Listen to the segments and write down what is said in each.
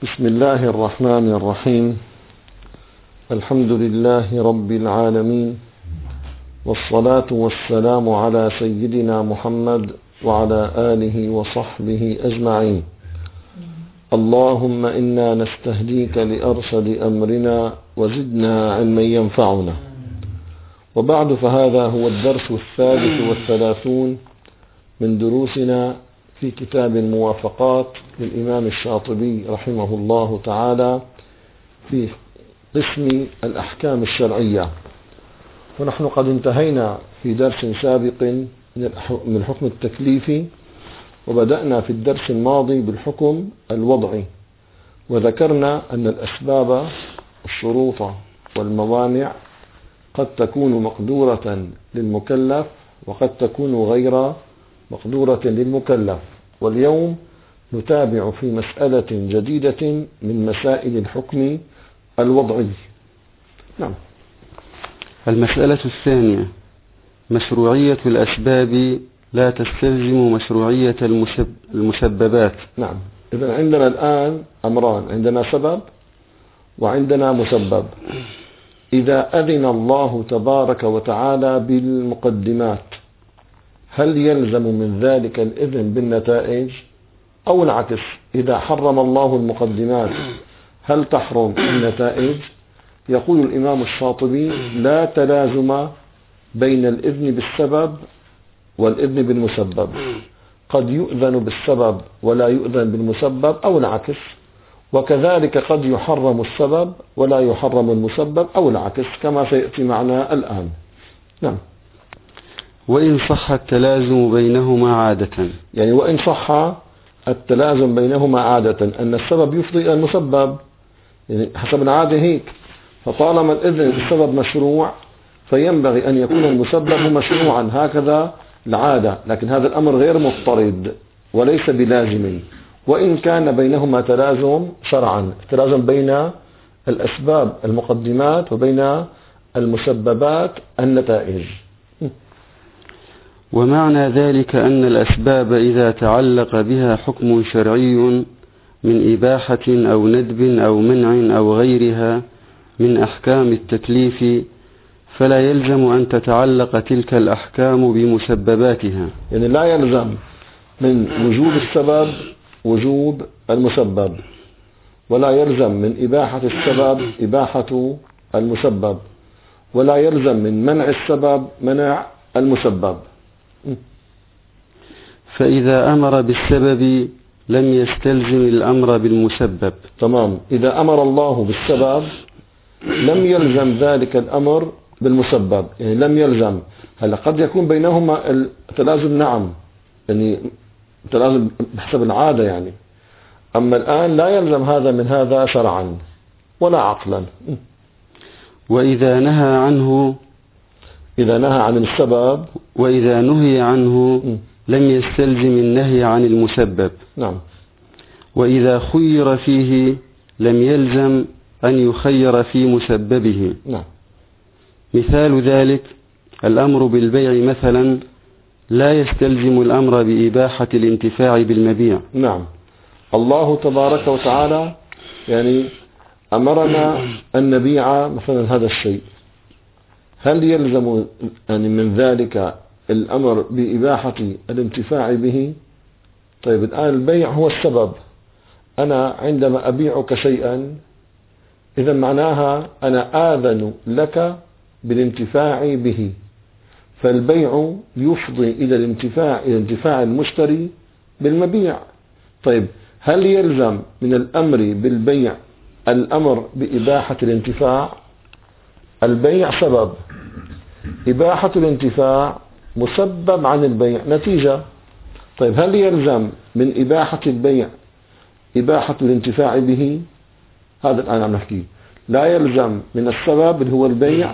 بسم الله الرحمن الرحيم. الحمد لله رب العالمين، والصلاة والسلام على سيدنا محمد وعلى آله وصحبه أجمعين. اللهم إنا نستهديك لأرشد أمرنا وزدنا علما ينفعنا. وبعد، فهذا هو الدرس 33 من دروسنا في كتاب الموافقات للإمام الشاطبي رحمه الله تعالى في قسم الأحكام الشرعية. ونحن قد انتهينا في درس سابق من الحكم التكليفي، وبدأنا في الدرس الماضي بالحكم الوضعي، وذكرنا أن الأسباب الشروط والموانع قد تكون مقدورة للمكلف وقد تكون غير مقدورة للمكلف. واليوم نتابع في مسألة جديدة من مسائل الحكم الوضعي. نعم. المسألة الثانية: مشروعية الأسباب لا تستلزم مشروعية المسببات. نعم. إذن عندنا الآن أمران، عندنا سبب وعندنا مسبب. إذا أذن الله تبارك وتعالى بالمقدمات، هل يلزم من ذلك الإذن بالنتائج أو العكس؟ إذا حرم الله المقدمات هل تحرم النتائج؟ يقول الإمام الشاطبي: لا تلازم بين الإذن بالسبب والإذن بالمسبب، قد يؤذن بالسبب ولا يؤذن بالمسبب أو العكس، وكذلك قد يحرم السبب ولا يحرم المسبب أو العكس، كما سيأتي معنا الآن. نعم. وإن صح التلازم بينهما عادة، يعني وإن صح التلازم بينهما عادة، أن السبب يفضي إلى المسبب، يعني حسب العادة هيك. فطالما الإذن بالسبب مشروع فينبغي أن يكون المسبب مشروعا، هكذا العادة. لكن هذا الأمر غير مضطرد وليس بلازم، وإن كان بينهما تلازم شرعا، تلازم بين الأسباب المقدمات وبين المسببات النتائج. ومعنى ذلك أن الأسباب إذا تعلق بها حكم شرعي من إباحة أو ندب أو منع أو غيرها من أحكام التكليف، فلا يلزم أن تتعلق تلك الأحكام بمسبباتها. يعني لا يلزم من وجوب السبب وجوب المسبب، ولا يلزم من إباحة السبب إباحة المسبب، ولا يلزم من منع السبب منع المسبب. فإذا أمر بالسبب لم يستلزم الأمر بالمسبب. تمام. إذا أمر الله بالسبب لم يلزم ذلك الأمر بالمسبب، يعني لم يلزم. هلا قد يكون بينهما التلازم، نعم، يعني تلازم بحسب العادة يعني. أما الآن لا يلزم هذا من هذا شرعا ولا عقلا. وإذا نهى عنه، إذا نهى عن السبب وإذا نهي عنه لم يستلزم النهي عن المسبب. نعم. وإذا خير فيه لم يلزم أن يخير في مسببه. نعم. مثال ذلك: الأمر بالبيع مثلا لا يستلزم الأمر بإباحة الانتفاع بالمبيع. نعم. الله تبارك وتعالى يعني أمرنا أن نبيع مثلا هذا الشيء، هل يلزم يعني من ذلك الأمر بإباحة الانتفاع به؟ طيب الآن البيع هو السبب. أنا عندما أبيعك شيئا إذا معناها أنا آذن لك بالانتفاع به، فالبيع يفضي إلى انتفاع المشتري بالمبيع. طيب هل يلزم من الأمر بالبيع الأمر بإباحة الانتفاع؟ البيع سبب، إباحة الانتفاع مسبب عن البيع نتيجة. طيب هل يلزم من إباحة البيع إباحة الانتفاع به؟ هذا الآن عم نحكي. لا يلزم من السبب اللي هو البيع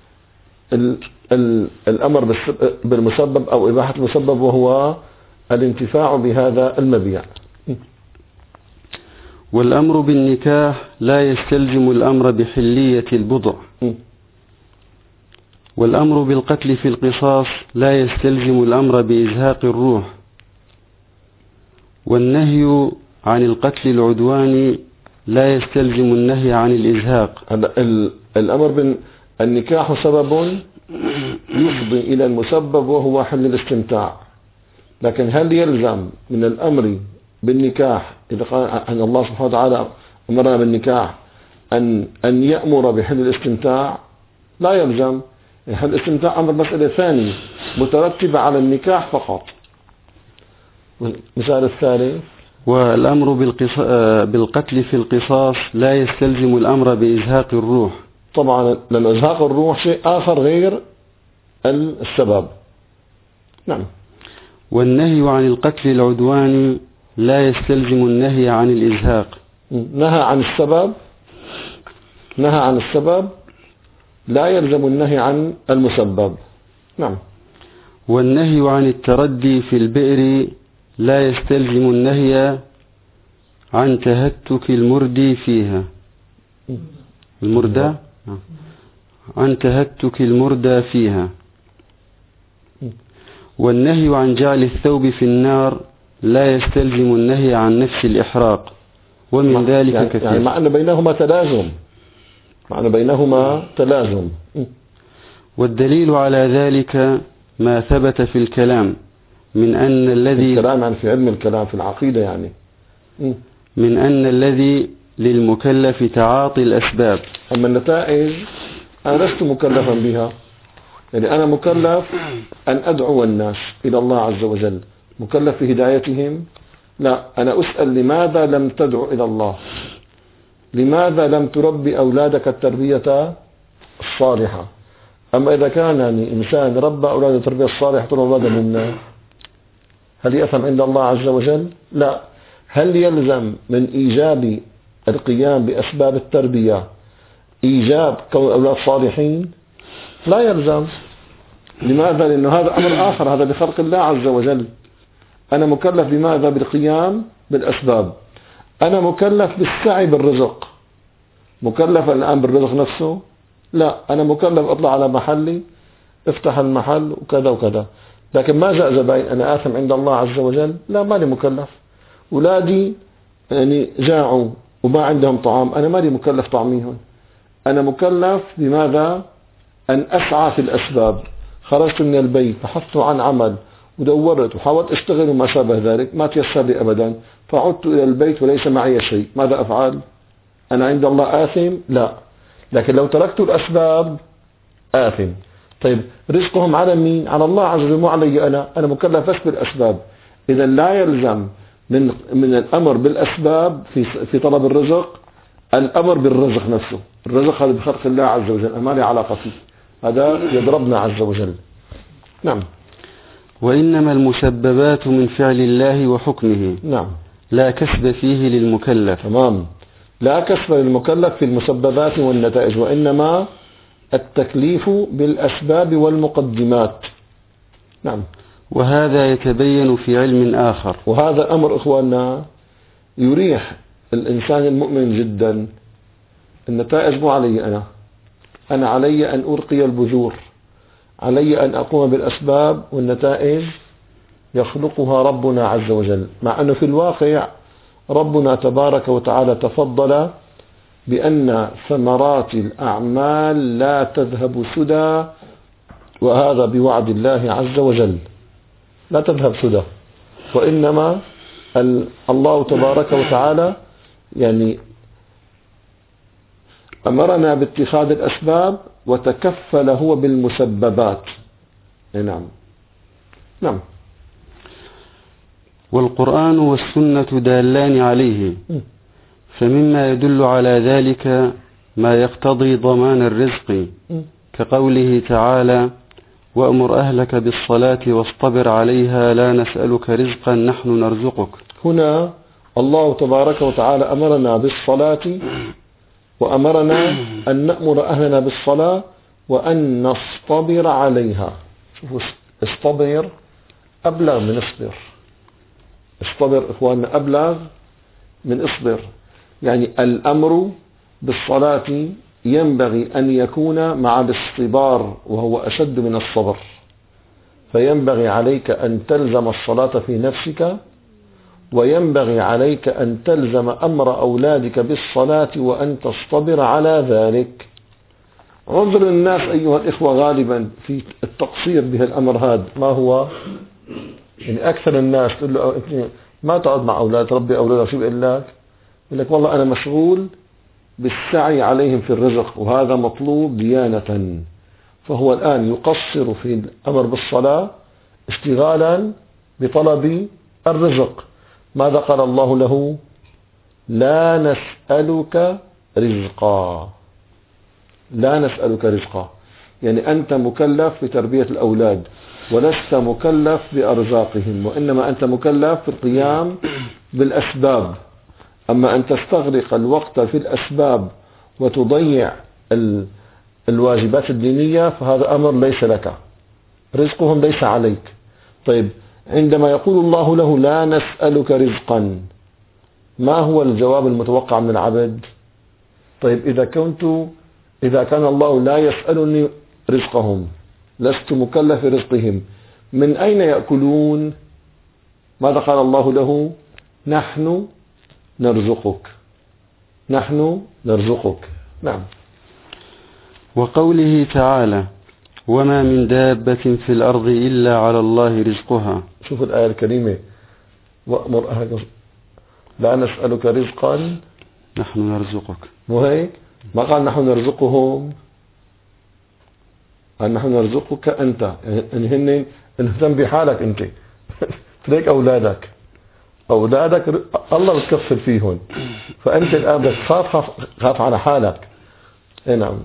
الأمر بالمسبب أو إباحة المسبب وهو الانتفاع بهذا المبيع. والأمر بالنكاح لا يستلزم الأمر بحلية البضع. والأمر بالقتل في القصاص لا يستلزم الأمر بإزهاق الروح. والنهي عن القتل العدواني لا يستلزم النهي عن الإزهاق. الأمر بالنكاح سبب يفضي إلى المسبب وهو حل الاستمتاع، لكن هل يلزم من الأمر بالنكاح إذا قال أن الله سبحانه وتعالى أمرنا بالنكاح أن يأمر بحل الاستمتاع؟ لا يلزم. حل الاستمتاع أمر مسألة ثانية مترتبة على النكاح فقط. المثال الثالث: والأمر بالقتل في القصاص لا يستلزم الأمر بإزهاق الروح. طبعا لأن إزهاق الروح شيء آخر غير السبب. نعم. والنهي عن القتل العدواني لا يستلزم النهي عن الإزهاق. نهى عن السبب لا يلزم النهي عن المسبب. نعم. والنهي عن التردي في البئر لا يستلزم النهي عن تهتك المردي فيها. المردى عن تهتك المردى فيها. والنهي عن جعل الثوب في النار لا يستلزم النهي عن نفس الإحراق، ومن ذلك كثير. يعني معنى بينهما تلازم. والدليل على ذلك ما ثبت في الكلام من أن الذي الكلام يعني في علم الكلام في العقيدة يعني من أن الذي للمكلف تعاطي الأسباب. أما النتائج أنا لست مكلفا بها، يعني أنا مكلف أن أدعو الناس إلى الله عز وجل، مكلف في هدايتهم؟ لا، أنا أسأل لماذا لم تدعو إلى الله؟ لماذا لم تربي أولادك التربية الصالحة؟ أما إذا كان يعني إنسان ربى أولاده التربية الصالحة طول أولاده للناس، هل يأثم عند الله عز وجل؟ لا. هل يلزم من إيجاب القيام بأسباب التربية إيجاب كون أولاد صالحين؟ لا يلزم. لماذا؟ لأنه هذا أمر آخر، هذا بخلق الله عز وجل. أنا مكلف بماذا؟ بالقيام بالأسباب. أنا مكلف بالسعي بالرزق. مكلف الآن بالرزق نفسه؟ لا، أنا مكلف أطلع على محلي، افتح المحل وكذا وكذا، لكن ما جاء زبائن أنا آثم عند الله عز وجل؟ لا، ماني مكلف. أولادي يعني جاعوا وما عندهم طعام، أنا ماني مكلف طعميهم. أنا مكلف بماذا؟ أن أسعى في الأسباب. خرجت من البيت، بحثت عن عمل ودورت وحاولت أشتغل وما شابه ذلك، ما تيسر لي أبدا، فعدت إلى البيت وليس معي شيء، ماذا أفعل؟ أنا عند الله آثم؟ لا. لكن لو تركت الأسباب آثم. طيب رزقهم على مين؟ على الله عز وجل، مو علي أنا مكلف بس بالأسباب. إذا لا يلزم من الأمر بالأسباب في طلب الرزق الأمر بالرزق نفسه. الرزق هذا بخلق الله عز وجل، ما لي علاقة فيه، هذا يضربنا عز وجل. نعم. وإنما المسببات من فعل الله وحكمه. نعم. لا كسب فيه للمكلف. تمام. لا كسب للمكلف في المسببات والنتائج، وإنما التكليف بالأسباب والمقدمات. نعم. وهذا يتبين في علم آخر. وهذا أمر إخواننا يريح الإنسان المؤمن جدا. النتائج مو علي أنا علي أن ألقي البذور، علي أن أقوم بالأسباب، والنتائج يخلقها ربنا عز وجل. مع أنه في الواقع ربنا تبارك وتعالى تفضل بأن ثمرات الأعمال لا تذهب سدى، وهذا بوعد الله عز وجل، لا تذهب سدى، وإنما الله تبارك وتعالى يعني أمرنا باتخاذ الأسباب وتكفل هو بالمسببات. نعم. نعم. والقرآن والسنة دالان عليه، فمما يدل على ذلك ما يقتضي ضمان الرزق، كقوله تعالى: وأمر أهلك بالصلاة واصطبر عليها لا نسألك رزقا نحن نرزقك. هنا الله تبارك وتعالى أمرنا بالصلاة، وأمرنا أن نأمر أهلنا بالصلاة وأن نصطبر عليها. شوفوا، اصطبر أبلغ من اصبر. اصطبر إخواننا أبلغ من اصبر. يعني الأمر بالصلاة ينبغي أن يكون مع الاصطبار، وهو أشد من الصبر. فينبغي عليك أن تلزم الصلاة في نفسك، وينبغي عليك أن تلزم أمر أولادك بالصلاة وأن تصطبر على ذلك. عذر الناس أيها الإخوة غالبا في التقصير بهالأمر هذا ما هو؟ يعني أكثر الناس تقول له ما تقعد مع أولاد، ربي أولادك، شو بيقول لك؟ يقول لك والله أنا مشغول بالسعي عليهم في الرزق وهذا مطلوب ديانة. فهو الآن يقصر في الأمر بالصلاة اشتغالا بطلب الرزق. ماذا قال الله له؟ لا نسألك رزقا. لا نسألك رزقا، يعني أنت مكلف بتربية الأولاد ولست مكلف بأرزاقهم، وإنما أنت مكلف في القيام بالأسباب. أما أن تستغرق الوقت في الأسباب وتضيع الواجبات الدينية فهذا أمر ليس لك، رزقهم ليس عليك. طيب عندما يقول الله له لا نسألك رزقا، ما هو الجواب المتوقع من العبد؟ طيب إذا كان الله لا يسألني رزقهم، لست مكلف برزقهم، من أين يأكلون؟ ماذا قال الله له؟ نحن نرزقك، نحن نرزقك. نعم. وقوله تعالى وما من دابة في الأرض إلا على الله رزقها. شوف الآية الكريمة، وأمر أهلك لا نسألك رزقا نحن نرزقك، مو هيك؟ ما قال نحن نرزقهم، قال نحن نرزقك أنت، يعني هن انهتم بحالك أنت تريك أولادك الله بتكفل فيهم، فأنت الآن بتخاف على حالك. نعم.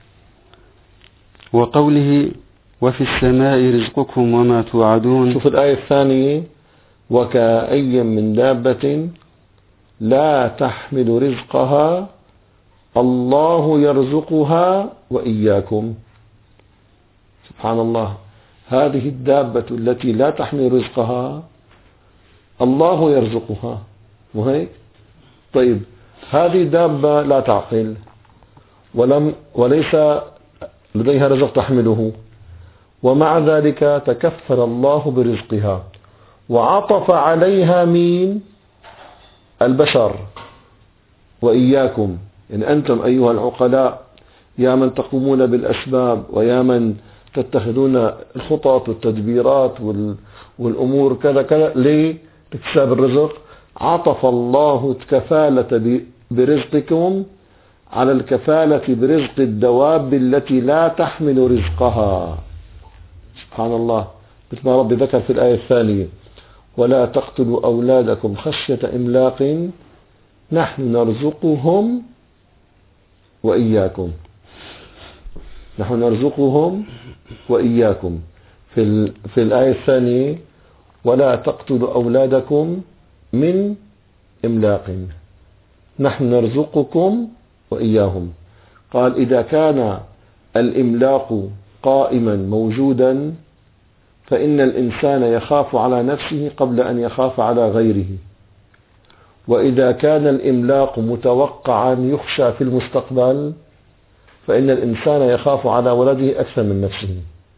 وقوله وفي السماء رزقكم وما توعدون. شوف الآية الثانية وكأي من دابة لا تحمل رزقها الله يرزقها وإياكم. سبحان الله، هذه الدابة التي لا تحمل رزقها الله يرزقها، مو هيك؟ طيب هذه دابة لا تعقل وليس لديها رزق تحمله، ومع ذلك تكفل الله برزقها وعطف عليها مين؟ البشر وإياكم. يعني أنتم أيها العقلاء يا من تقومون بالأسباب ويا من تتخذون الخطط والتدبيرات والأمور كذا كذا لاكتساب الرزق، عطف الله الكفالة برزقكم على الكفالة برزق الدواب التي لا تحمل رزقها. سبحان الله، مثل ما ربي ذكر في الآية الثانية ولا تقتلوا أولادكم خشية إملاق نحن نرزقهم وإياكم، نحن نرزقهم وإياكم. في الآية الثانية ولا تقتلوا أولادكم من إملاق نحن نرزقكم وإياهم. قال إذا كان الإملاق قائما موجودا فإن الإنسان يخاف على نفسه قبل أن يخاف على غيره، وإذا كان الإملاق متوقعا يخشى في المستقبل فإن الإنسان يخاف على ولده أكثر من نفسه.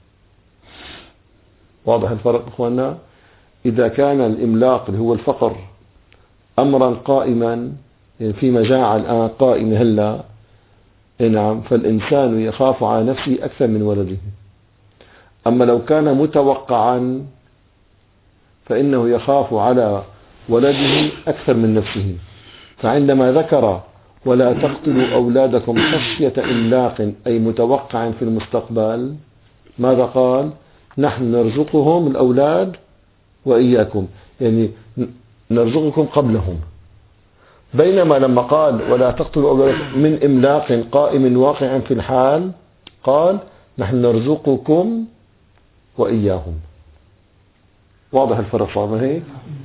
واضح الفرق إخواننا؟ إذا كان الإملاق اللي هو الفقر أمرا قائما، يعني في مجاعة الآن قائمة هلا، نعم، فالإنسان يخاف على نفسه أكثر من ولده. أما لو كان متوقعا فإنه يخاف على ولده أكثر من نفسه. فعندما ذكر ولا تقتلوا أولادكم خشية إملاق أي متوقع في المستقبل، ماذا قال؟ نحن نرزقهم الأولاد وإياكم، يعني نرزقكم قبلهم. بينما لما قال ولا تقتلوا أولادكم من إملاق قائم واقع في الحال قال نحن نرزقكم وإياهم. واضح الفرق صار هيك؟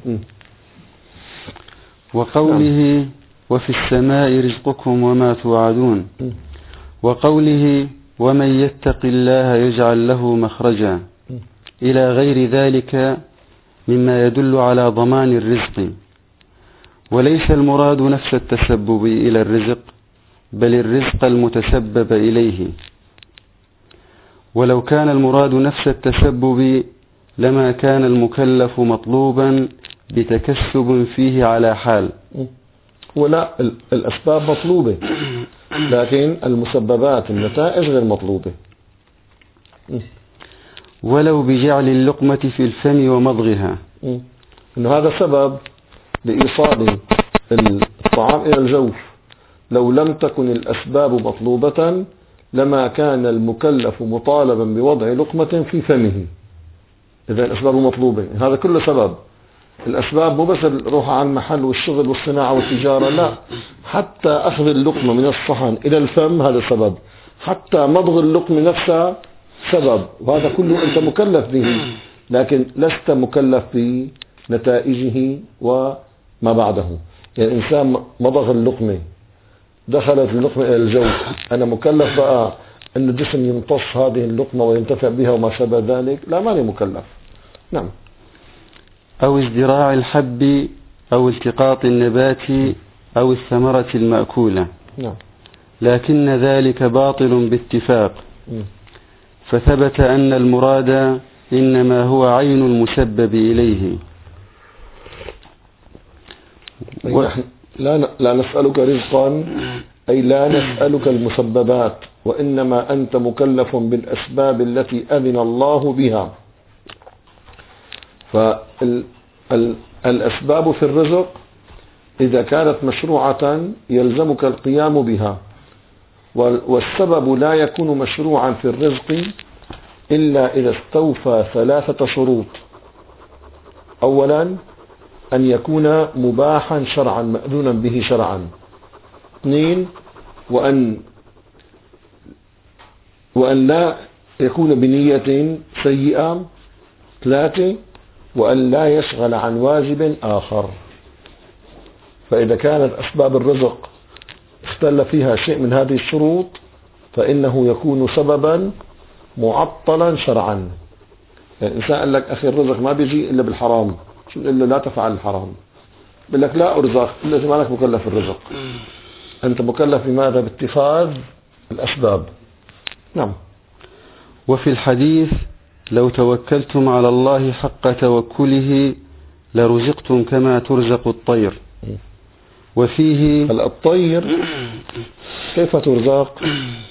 وقوله وفي السماء رزقكم وما توعدون. وقوله ومن يتق الله يجعل له مخرجا إلى غير ذلك مما يدل على ضمان الرزق. وليس المراد نفس التسبب إلى الرزق بل الرزق المتسبب إليه. ولو كان المراد نفس التسبب لما كان المكلف مطلوبا بتكسب فيه على حال. ولا الأسباب مطلوبة، لكن المسببات النتائج غير مطلوبة. ولو بجعل اللقمة في الفم ومضغها، إنه هذا سبب لإيصال الطعام إلى الجوف. لو لم تكن الأسباب مطلوبة لما كان المكلف مطالبا بوضع لقمة في فمه. إذا الأسباب مطلوبة، هذا كله سبب. الأسباب مو بس الروح على المحل والشغل والصناعة والتجارة، لا، حتى أخذ اللقمة من الصحن إلى الفم هذا سبب، حتى مضغ اللقمة نفسها سبب، وهذا كله أنت مكلف به، لكن لست مكلف بنتائجه وما بعده. يعني الإنسان مضغ اللقمة، دخلت اللقمة إلى الجوف، أنا مكلف بقى أن الجسم يمتص هذه اللقمة وينتفع بها وما شابه ذلك؟ لا، ماني مكلف. نعم. أو ازدراع الحب أو التقاط النبات أو الثمرة المأكولة. نعم. لكن ذلك باطل باتفاق. فثبت أن المراد إنما هو عين المسبب إليه. لا نسألك رزقا، أي لا نسألك المسببات، وإنما أنت مكلف بالأسباب التي أذن الله بها. فالأسباب في الرزق إذا كانت مشروعة يلزمك القيام بها، والسبب لا يكون مشروعا في الرزق إلا إذا استوفى 3 شروط. أولا، أن يكون مباحا شرعا مأذونا به شرعا. 2، وأن لا يكون بنية سيئة. 3، وأن لا يشغل عن واجب آخر. فإذا كانت أسباب الرزق اختل فيها شيء من هذه الشروط فإنه يكون سببا معطلا شرعا. يعني الإنسان قال لك أخي الرزق ما بيجي إلا بالحرام، شو نقول له؟ لا تفعل الحرام. بقول لك لا أرزق، إلا ما لك مكلف الرزق. أنت مكلف بماذا؟ باتخاذ الأسباب. نعم. وفي الحديث: لو توكلتم على الله حق توكله لرزقتم كما ترزق الطير. وفيه: الطير كيف ترزق؟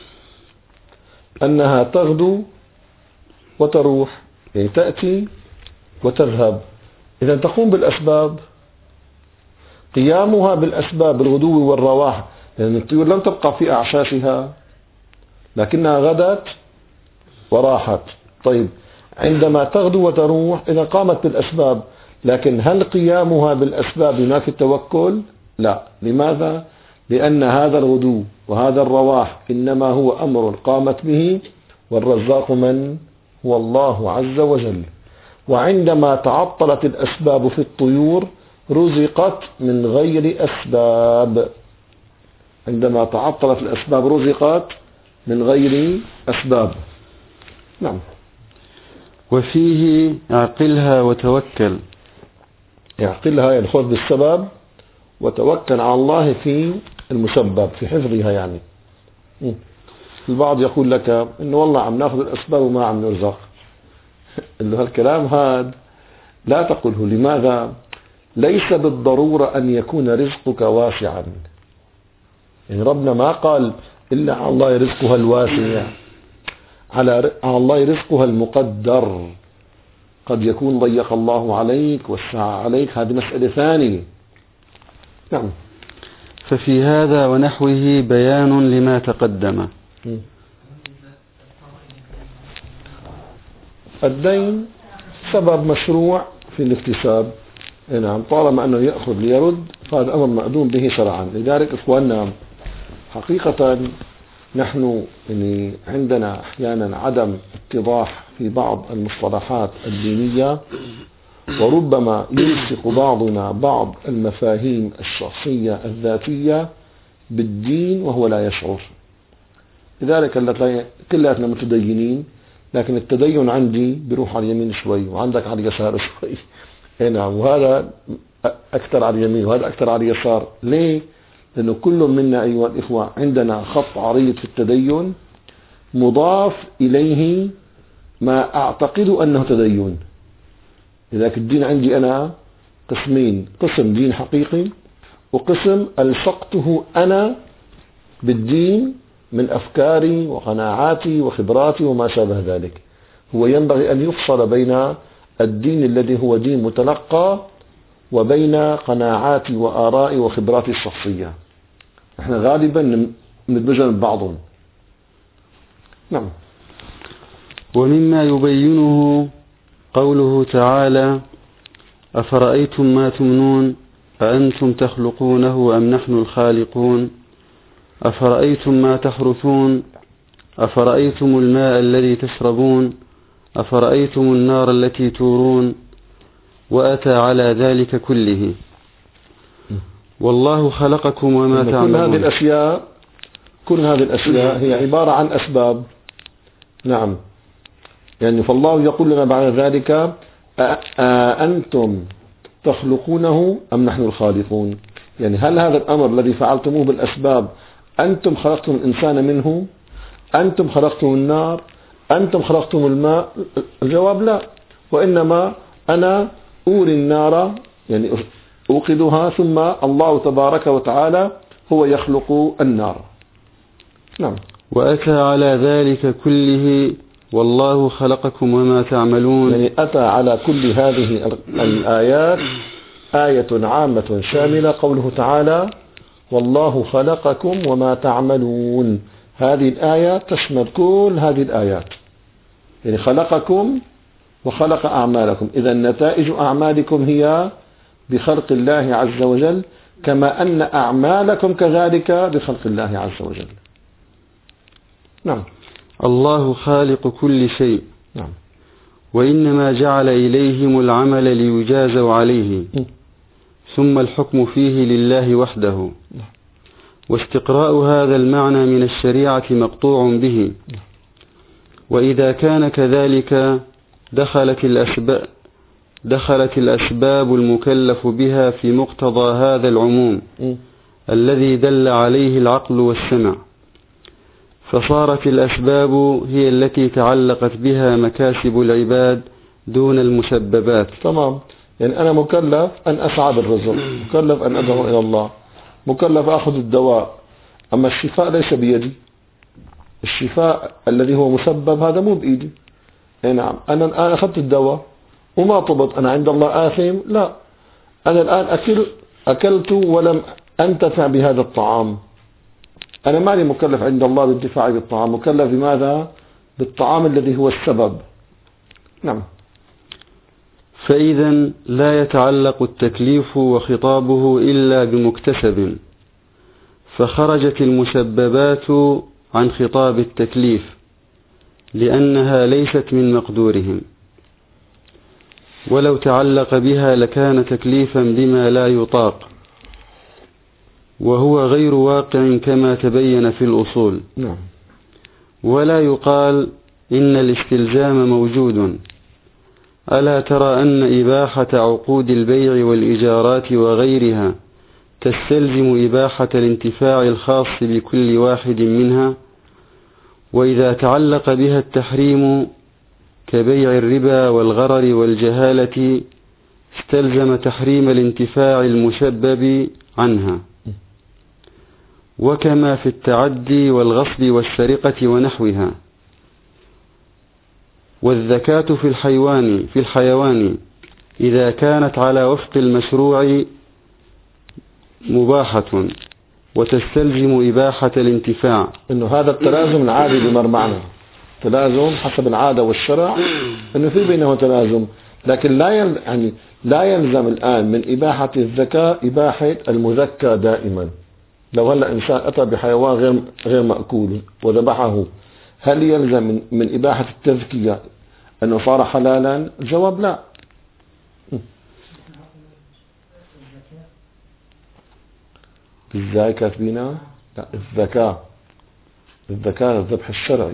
أنها تغدو وتروح، يعني تأتي وتذهب. إذا تقوم بالأسباب، قيامها بالأسباب الغدو والرواح، لأن الطيور لم تبقى في أعشاشها لكنها غدت وراحت. طيب، عندما تغدو وتروح إذا قامت بالأسباب، لكن هل قيامها بالأسباب ينافي التوكل؟ لا. لماذا؟ لأن هذا الغدو وهذا الرواح إنما هو أمر قامت به، والرزاق من؟ هو الله عز وجل. وعندما تعطلت الأسباب في الطيور رزقت من غير أسباب. عندما تعطلت الأسباب رزقت من غير أسباب. نعم. وفيه: اعقلها وتوكل. اعقلها يعني خذ بالسبب، وتوكل على الله في المسبب، في حفظها. يعني البعض يقول لك إنه والله عم ناخذ الأسباب وما عم نرزق. إنه هالكلام هذا لا تقله. لماذا؟ ليس بالضرورة أن يكون رزقك واسعا. يعني ربنا ما قال إلا على الله رزقها الواسع، على الله رزقها المقدر. قد يكون ضيق الله عليك وسع عليك، هذه مسألة ثانية. نعم. ففي هذا ونحوه بيان لما تقدم. الدين سبب مشروع في الاكتساب. نعم، طالما أنه يأخذ ليرد فهذا أمر مأذون به شرعا. لذلك إخواننا، حقيقة نحن يعني عندنا أحيانا عدم اتضاح في بعض المصطلحات الدينية، وربما يلصق بعضنا بعض المفاهيم الشخصية الذاتية بالدين وهو لا يشعر. لذلك كلنا متدينين، لكن التدين عندي بيروح على اليمين شوي وعندك على اليسار شوي. نعم، وهذا أكثر على اليمين وهذا أكثر على اليسار. ليه؟ لأنه كل منا أيها الإخوة عندنا خط عريض في التدين مضاف إليه ما أعتقد أنه تدين. لذلك الدين عندي أنا قسمين: قسم دين حقيقي، وقسم ألصقته أنا بالدين من أفكاري وقناعاتي وخبراتي وما شابه ذلك. هو ينبغي أن يفصل بين الدين الذي هو دين متلقى وبين قناعاتي وآرائي وخبراتي الشخصية. نحن غالبا ندمجهم ببعضهم. نعم. ومما يبينه قوله تعالى: أفرأيتم ما تمنون أأنتم تخلقونه أم نحن الخالقون أفرأيتم ما تحرثون أفرأيتم الماء الذي تشربون أفرأيتم النار التي تورون وأتى على ذلك كله والله خلقكم وما تعملون. كل هذه الأشياء هي عبارة عن أسباب. نعم. يعني فالله يقول لنا بعد ذلك: أنتم تخلقونه أم نحن الخالقون؟ يعني هل هذا الأمر الذي فعلتموه بالأسباب أنتم خلقتم الإنسان منه؟ أنتم خلقتم النار؟ أنتم خلقتم الماء؟ الجواب لا، وإنما أنا أوري النار، يعني أوقدها، ثم الله تبارك وتعالى هو يخلق النار. نعم. وأتى على ذلك كله والله خلقكم وما تعملون. يعني أتى على كل هذه الآيات آية عامة شاملة، قوله تعالى: والله خلقكم وما تعملون. هذه الآية تشمل كل هذه الآيات، يعني خلقكم وخلق أعمالكم. إذا نتائج أعمالكم هي بخلق الله عز وجل، كما أن أعمالكم كذلك بخلق الله عز وجل. نعم. الله خالق كل شيء. نعم. وإنما جعل إليهم العمل ليجازوا عليه، ثم الحكم فيه لله وحده. واستقراء هذا المعنى من الشريعة مقطوع به. وإذا كان كذلك دخلت الأسباب المكلف بها في مقتضى هذا العموم الذي دل عليه العقل والسمع، فصارت الأسباب هي التي تعلقت بها مكاسب العباد دون المسببات. تمام. يعني أنا مكلف أن أسعى بالرزق، مكلف أن أدعو إلى الله، مكلف أخذ الدواء، أما الشفاء ليس بيدي. الشفاء الذي هو مسبب هذا مو بإيدي. نعم. أنا الآن أخذت الدواء وما طبت، أنا عند الله آثم؟ لا، أنا الآن أكلت ولم أنتفع بهذا الطعام، أنا مالي مكلف عند الله بانتفاعي بالطعام، مكلف بماذا؟ بالطعام الذي هو السبب. نعم. فإذا لا يتعلق التكليف وخطابه إلا بمكتسب، فخرجت المسببات عن خطاب التكليف لأنها ليست من مقدورهم، ولو تعلق بها لكان تكليفا بما لا يطاق، وهو غير واقع كما تبين في الأصول. نعم. ولا يقال إن الاستلزام موجود. ألا ترى أن إباحة عقود البيع والإجارات وغيرها تستلزم إباحة الانتفاع الخاص بكل واحد منها؟ وإذا تعلق بها التحريم كبيع الربا والغرر والجهالة استلزم تحريم الانتفاع المسبب عنها، وكما في التعدي والغصب والسرقة ونحوها. والزكاة في الحيوان إذا كانت على وفق المشروع مباحة وتستلزم إباحة الانتفاع. إنه هذا التلازم العادي بمرمعنا، تلازم حسب العادة والشرع، إنه في بينه تلازم، لكن لا يلزم الآن من إباحة الزكاة إباحة المزكى دائما. لو هلا إنسان أتى بحيوان غير مأكول وذبحه، هل يلزم من إباحة التزكية أنه صار حلالا؟ الجواب لا. ازاي كاتبينها؟ لا، الذكاء الذبح الشرعي.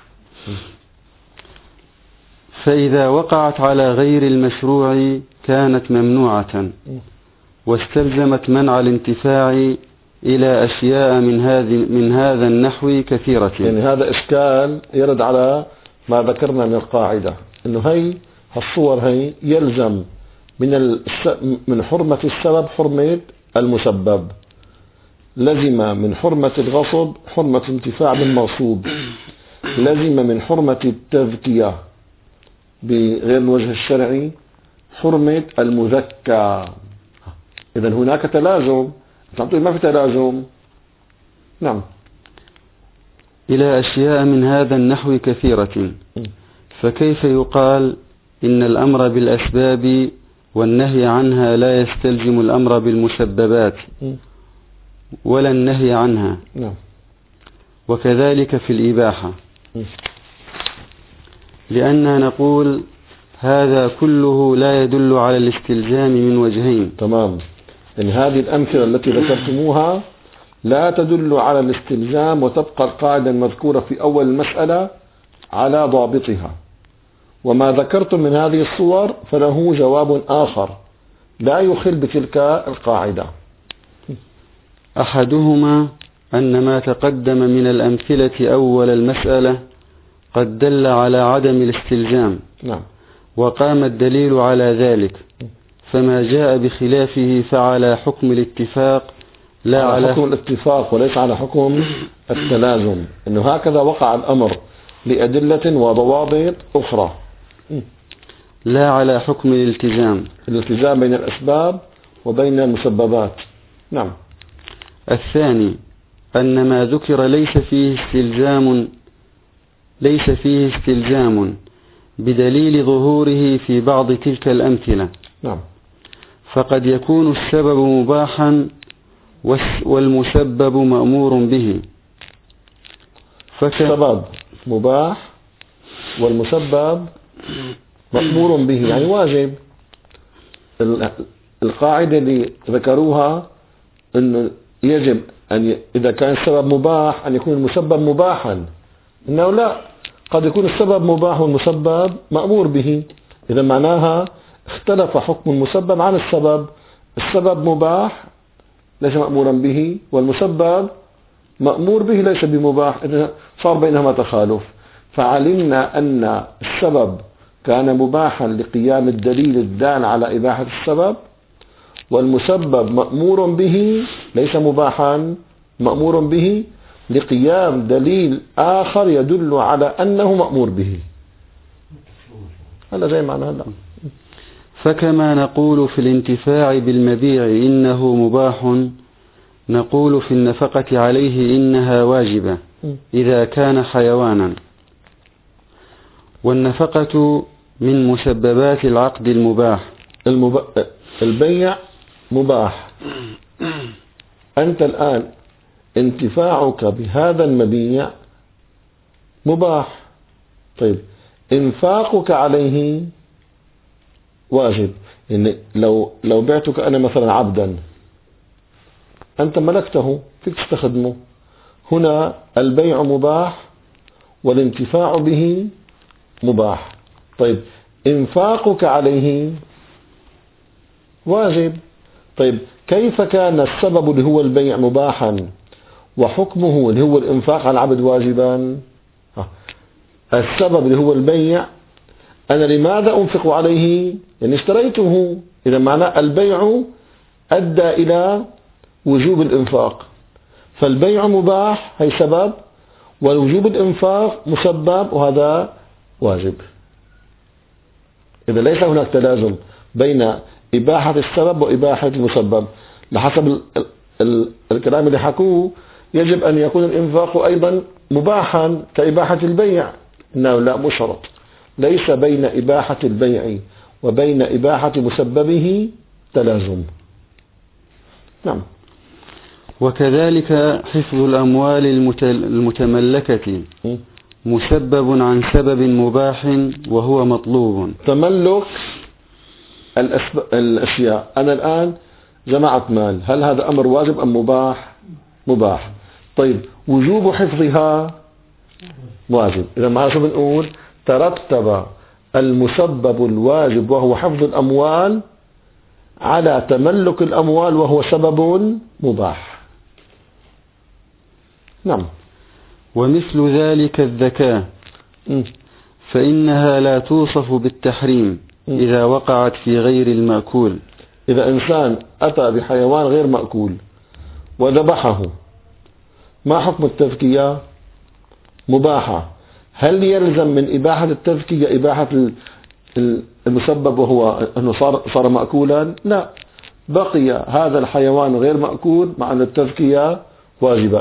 فإذا وقعت على غير المشروع كانت ممنوعة، واستلزمت منع الانتفاع إلى أشياء من هذا النحو كثيرة. يعني هذا إشكال يرد على ما ذكرنا من القاعدة، إنه هي الصور هي يلزم من حرمة السبب حرمة المسبب، لزم من حرمة الغصب حرمة انتفاع بالمغصوب، لزم من حرمة التذكية بغير الوجه الشرعي حرمة المذكى. إذن هناك تلازم، ما في تلازم. نعم. إلى أشياء من هذا النحو كثيرة، فكيف يقال إن الأمر بالأسباب والنهي عنها لا يستلزم الأمر بالمسببات ولا النهي عنها؟ نعم. وكذلك في الإباحة، لأننا نقول هذا كله لا يدل على الاستلزام من وجهين. تمام. إن هذه الأمثلة التي ذكرتموها لا تدل على الاستلزام، وتبقى القاعدة المذكورة في أول المسألة على ضابطها. وما ذكرتم من هذه الصور فله جواب آخر لا يخل بتلك القاعدة. أحدهما أن ما تقدم من الأمثلة أول المسألة قد دل على عدم الاستلزام. نعم. وقام الدليل على ذلك، فما جاء بخلافه فعلى حكم الاتفاق لا على حكم الاتفاق وليس على حكم التلازم. إنه هكذا وقع الأمر لأدلة وضوابط أخرى، لا على حكم الالتزام بين الأسباب وبين المسببات. نعم. الثاني أن ما ذكر ليس فيه استلزام بدليل ظهوره في بعض تلك الأمثلة. نعم. فقد يكون السبب مباحا والمسبب مأمور به. السبب مباح والمسبب مأمور به، يعني واجب. القاعدة اللي ذكروها أنه يجب أن إذا كان السبب مباح أن يكون المسبب مباحا، إنه لا، قد يكون السبب مباح والمسبب مأمور به. إذا معناها اختلف حكم المسبب عن السبب. السبب مباح ليس مأمورا به، والمسبب مأمور به ليس بمباح. إذا صار بينهما تخالف. فعلمنا أن السبب كان مباحا لقيام الدليل الدال على إباحة السبب، والمسبب مأمور به ليس مباحا، مأمور به لقيام دليل آخر يدل على أنه مأمور به. هذا زي معنى هذا. فكما نقول في الانتفاع بالمبيع إنه مباح، نقول في النفقة عليه إنها واجبة إذا كان حيوانا. والنفقة من مسببات العقد المباح. البيع مباح. أنت الآن انتفاعك بهذا المبيع مباح. طيب انفاقك عليه واجب. إن لو بعتك أنا مثلا عبدا، أنت ملكته فيك تستخدمه، هنا البيع مباح والانتفاع به مباح. طيب انفاقك عليه واجب. طيب كيف كان السبب اللي هو البيع مباحا وحكمه اللي هو الانفاق على العبد واجبا؟ السبب اللي هو البيع، أنا لماذا أنفق عليه؟ يعني اشتريته. إذا معناه البيع أدى إلى وجوب الإنفاق، فالبيع مباح هي سبب، ووجوب الإنفاق مسبب، وهذا واجب. إذا ليس هناك تلازم بين إباحة السبب وإباحة المسبب. لحسب الكلام اللي حكوه يجب أن يكون الإنفاق أيضا مباحا كإباحة البيع. إنه لا، مش شرط. ليس بين إباحة البيع وبين إباحة مسببه تلازم. نعم. وكذلك حفظ الأموال المتملكة مسبب عن سبب مباح وهو مطلوب. تملك الأشياء. أنا الآن جمعت مال، هل هذا أمر واجب أم مباح؟ مباح. طيب وجوب حفظها واجب. إذا ما شو بنقول؟ ترتب المسبب الواجب وهو حفظ الأموال على تملك الأموال وهو سبب مباح. نعم. ومثل ذلك الزكاة، فإنها لا توصف بالتحريم إذا وقعت في غير المأكول. إذا إنسان أتى بحيوان غير مأكول وذبحه، ما حكم التذكية؟ مباحة. هل يلزم من إباحة التذكية إباحة المسبب وهو أنه صار مأكولا؟ لا، بقي هذا الحيوان غير مأكول مع أن التذكية واجبة.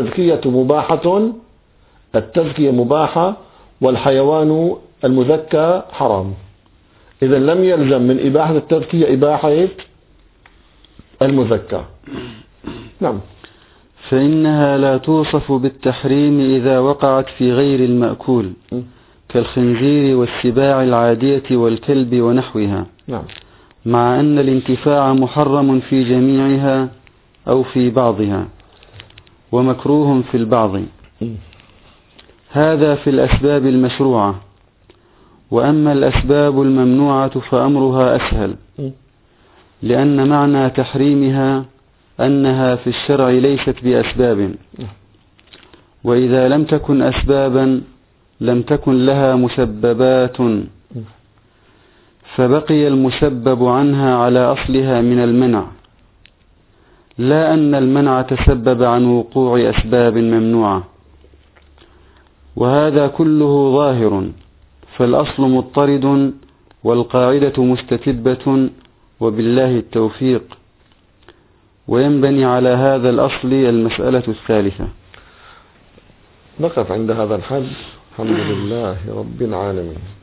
التذكية مباحة والحيوان المذكى حرام. إذا لم يلزم من إباحة التذكية إباحة المذكى. نعم. فإنها لا توصف بالتحريم إذا وقعت في غير المأكول كالخنزير والسباع العادية والكلب ونحوها. نعم. مع أن الانتفاع محرم في جميعها أو في بعضها ومكروه في البعض. هذا في الأسباب المشروعة. وأما الأسباب الممنوعة فأمرها أسهل، لأن معنى تحريمها أنها في الشرع ليست بأسباب، وإذا لم تكن أسبابا لم تكن لها مسببات، فبقي المسبب عنها على أصلها من المنع، لا أن المنع تسبب عن وقوع أسباب ممنوعة. وهذا كله ظاهر، فالأصل مضطرد والقاعدة مستتبة، وبالله التوفيق. وينبني على هذا الأصل المسألة الثالثة. نقف عند هذا الحد. الحمد لله رب العالمين.